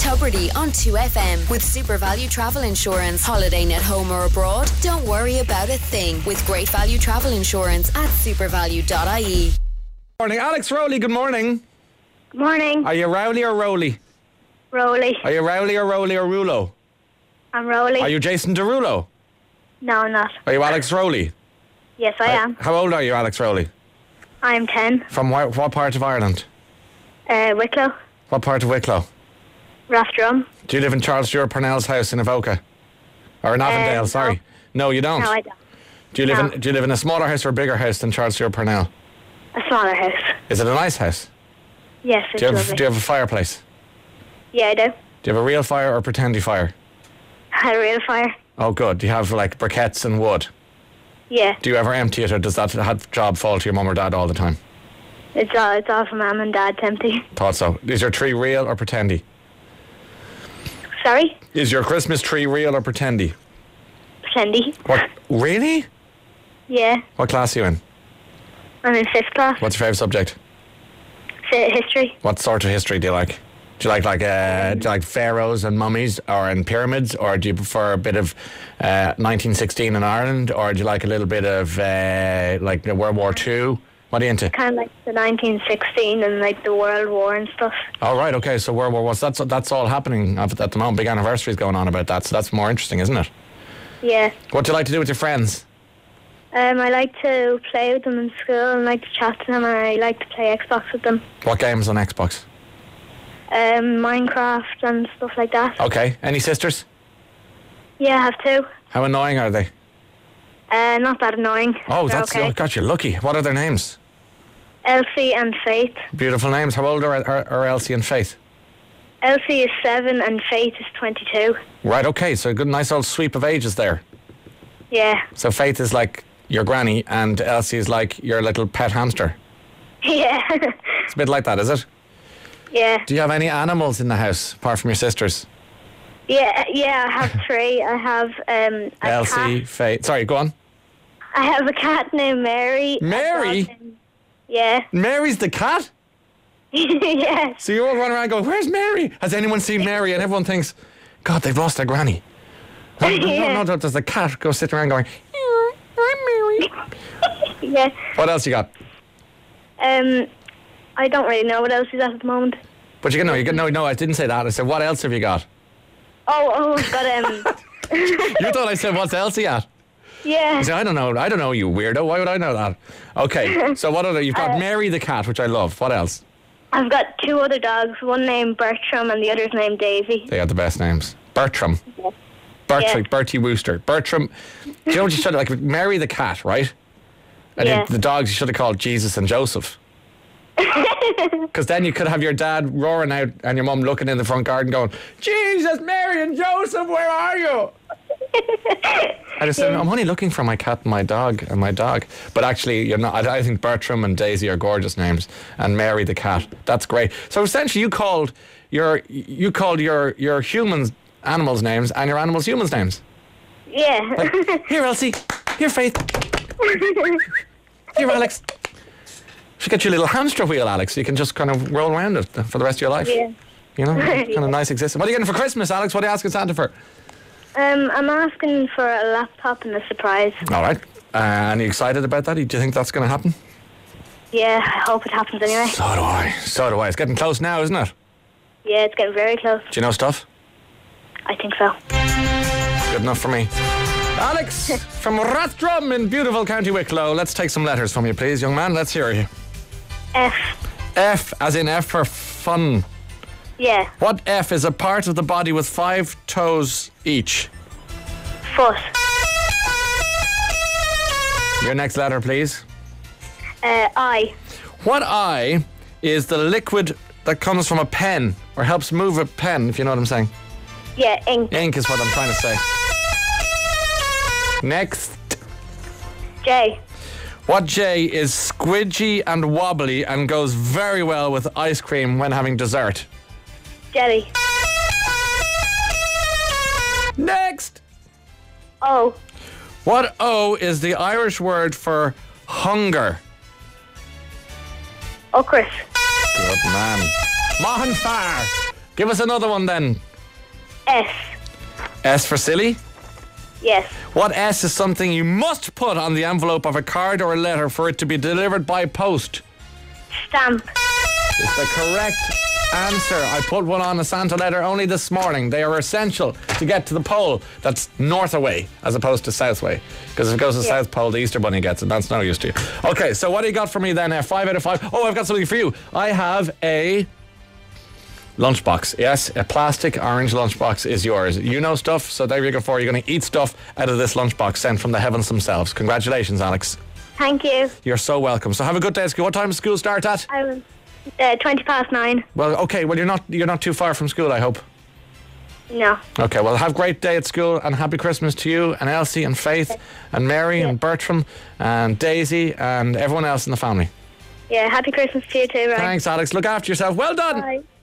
Tubridy on 2FM with Super Value Travel Insurance. Holidaying at home or abroad? Don't worry about a thing with Great Value Travel Insurance at supervalue.ie. Morning, Alex Rowley, good morning. Good morning. Are you Rowley or Rowley? Rowley. Are you Rowley or Rulo? I'm Rowley. Are you Jason Derulo? No, I'm not. Are you Alex Rowley? Yes, I am. How old are you, Alex Rowley? I'm 10. From what part of Ireland? Wicklow. What part of Wicklow? Rathdrum. Do you live in Charles Stewart Parnell's house in Avoca? Or in Avondale, sorry. No, you don't? No, I don't. Do you live in a smaller house or a bigger house than Charles Stewart Parnell? A smaller house. Is it a nice house? Yes, it's lovely. Do you have a fireplace? Yeah, I do. Do you have a real fire or pretendy fire? I had a real fire. Oh, good. Do you have like briquettes and wood? Yeah. Do you ever empty it, or does that job fall to your mum or dad all the time? It's all for Mum and Dad, empty. Thought so. Is your tree real or pretendy? Sorry? Is your Christmas tree real or pretendy? Pretendy. What? Really? Yeah. What class are you in? I'm in 5th class. What's your favourite subject? History. What sort of history do you like? Do you like pharaohs and mummies, or in pyramids, or do you prefer a bit of 1916 in Ireland, or do you like a little bit of like World War II? What are you into? Kind of like the 1916 and like the World War and stuff. Oh, right, okay, so World War I, that's all happening at the moment. Big anniversaries going on about that, so that's more interesting, isn't it? Yeah. What do you like to do with your friends? I like to play with them in school and like to chat to them, and I like to play Xbox with them. What games on Xbox? Minecraft and stuff like that. Okay, any sisters? Yeah, I have 2. How annoying are they? Not that annoying. Oh, They're that's okay. oh, God, you're lucky. What are their names? Elsie and Faith. Beautiful names. How old are Elsie and Faith? Elsie is 7 and Faith is 22. Right, okay, so a good, nice old sweep of ages there. Yeah. So Faith is like your granny, and Elsie is like your little pet hamster. Yeah. It's a bit like that, is it? Yeah. Do you have any animals in the house apart from your sisters? Yeah, I have 3. I have a Elsie, cat. Faith. Sorry, go on. I have a cat named Mary. Mary? Yeah. Mary's the cat? Yeah. So you all run around going, where's Mary? Has anyone seen Mary? And everyone thinks, God, they've lost their granny. No, there's a cat go sit around going, I'm Mary. Yeah. What else you got? I don't really know what else is at the moment. But you can no, I didn't say that. I said, what else have you got? Oh, I've got You thought I said, what's Elsie at? Yeah. I said, I don't know, you weirdo. Why would I know that? Okay, so what other? You've got Mary the cat, which I love. What else? I've got 2 other dogs. One named Bertram and the other's named Daisy. They got the best names. Bertram. Yeah. Like Bertie Wooster. Bertram. Do you know what you should have? Like Mary the cat, right? And Yeah. the dogs you should have called Jesus and Joseph. Because then you could have your dad roaring out and your mum looking in the front garden going, Jesus, Mary and Joseph, where are you? I just said, I'm only looking for my cat and my dog. But actually, you're not. I think Bertram and Daisy are gorgeous names, and Mary the cat. That's great. So essentially, you called your humans animals names and your animals humans names. Yeah. Like, here, Elsie. Here, Faith. Here, Alex. Should get you a little hamster wheel, Alex. So you can just kind of roll around it for the rest of your life. Yeah. You know, kind of nice existence. What are you getting for Christmas, Alex? What are you asking Santa for? I'm asking for a laptop and a surprise. All right. And are you excited about that? Do you think that's going to happen? Yeah, I hope it happens anyway. So do I. It's getting close now, isn't it? Yeah, it's getting very close. Do you know stuff? I think so. Good enough for me. Alex from Rathdrum in beautiful County Wicklow. Let's take some letters from you, please, young man. Let's hear you. F. F, as in F for fun. Yeah. What F is a part of the body with 5 toes each? Foot. Your next letter, please. I. What I is the liquid that comes from a pen or helps move a pen, if you know what I'm saying? Yeah, ink. Ink is what I'm trying to say. Next. J. What J is squidgy and wobbly and goes very well with ice cream when having dessert? Jelly. Next. O. What O is the Irish word for hunger? Ochris. Good man. Mahan Far. Give us another one then. S. S for silly? Yes. What S is something you must put on the envelope of a card or a letter for it to be delivered by post? Stamp. It's the correct answer. I put one on a Santa letter only this morning. They are essential to get to the pole that's north away as opposed to south way. Because if it goes to the South Pole, the Easter Bunny gets it. That's no use to you. Okay, so what do you got for me then? 5 out of 5. Oh, I've got something for you. I have a lunchbox. Yes, a plastic orange lunchbox is yours. You know stuff, so there you go. You're going to eat stuff out of this lunchbox sent from the heavens themselves. Congratulations, Alex. Thank you. You're so welcome. So have a good day at school. What time does school start at? 9:20. Well, okay. Well, you're not too far from school, I hope. No. Okay. Well, have a great day at school and happy Christmas to you and Elsie and Faith and Mary and Bertram and Daisy and everyone else in the family. Yeah. Happy Christmas to you too, Ryan. Thanks, Alex. Look after yourself. Well done. Bye.